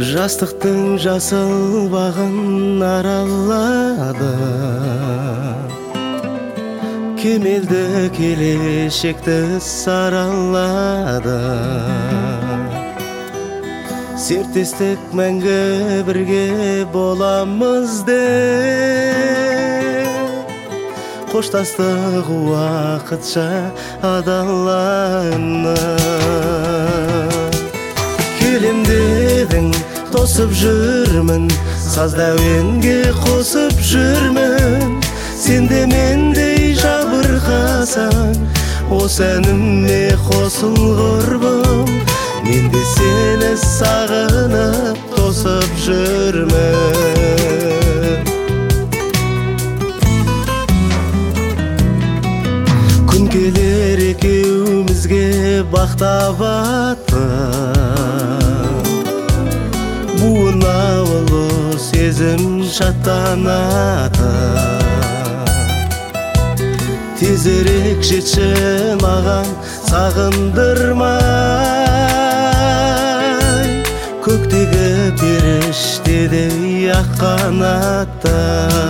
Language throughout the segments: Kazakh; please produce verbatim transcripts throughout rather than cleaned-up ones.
Жастықтың жасыл бағын аралады, кемелді келешекті саралады. Серттестік мәңгі бірге боламыз деп, қоштастық уақытша адаланып. Келем дедің, тосып жүрмін, саздәуенге қосып жүрмін. Сен де мендей жабырқасаң, осы әніме қосыл құрбым. Мен де сені сағынып, тосып жүрмін. Күн келер екеумізге бақтабатты, буына ұлы сезім шаттанаты. Тезірек жетші маған сағындырмай, көктегі періштедей ақ қанатта.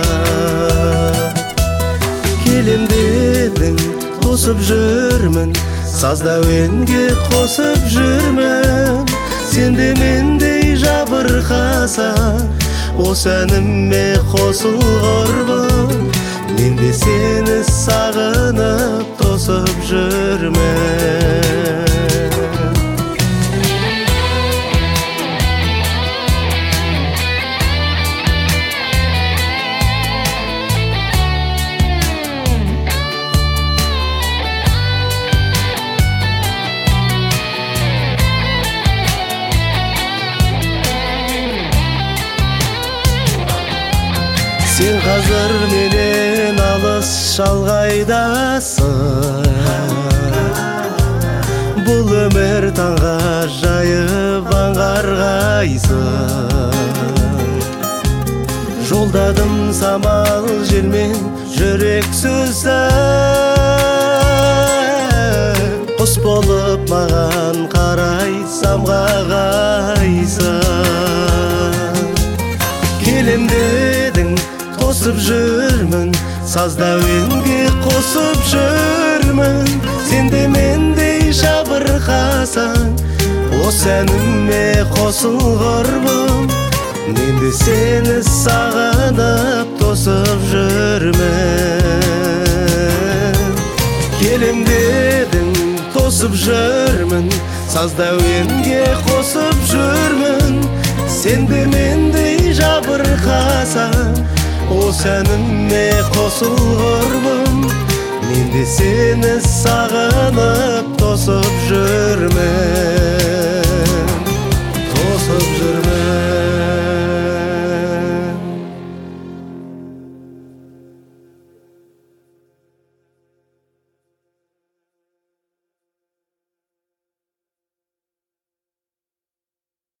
Келем дедің, тосып жүрмін, саздәуенге қосып жүрмін. Сен де мендей жабырқасаң, осы әніме қосыл құрбым. Мен де сені сағынып, тосып жүрмін. Сен қазір менен алыс шалғайдасың, бұл өмір таңға жайып аңғарғайсың. Жолдадым самал желмен жүрек сөзін, құс болып маған қарай самғағайсың. Келем дедің, тосып жүрмін, саздәуенге қосып жүрмін. Сен де мендей жабырқасаң, осы әніме қосыл құрбым. Мен де сені сағынып, тосып жүрмін. Келем дедің, тосып жүрмін, саздәуенге қосып жүрмін. Сен де мендей жабырқасаң, осы әніме қосыл құрбым. Мен де сені сағынып, тосып жүрмін.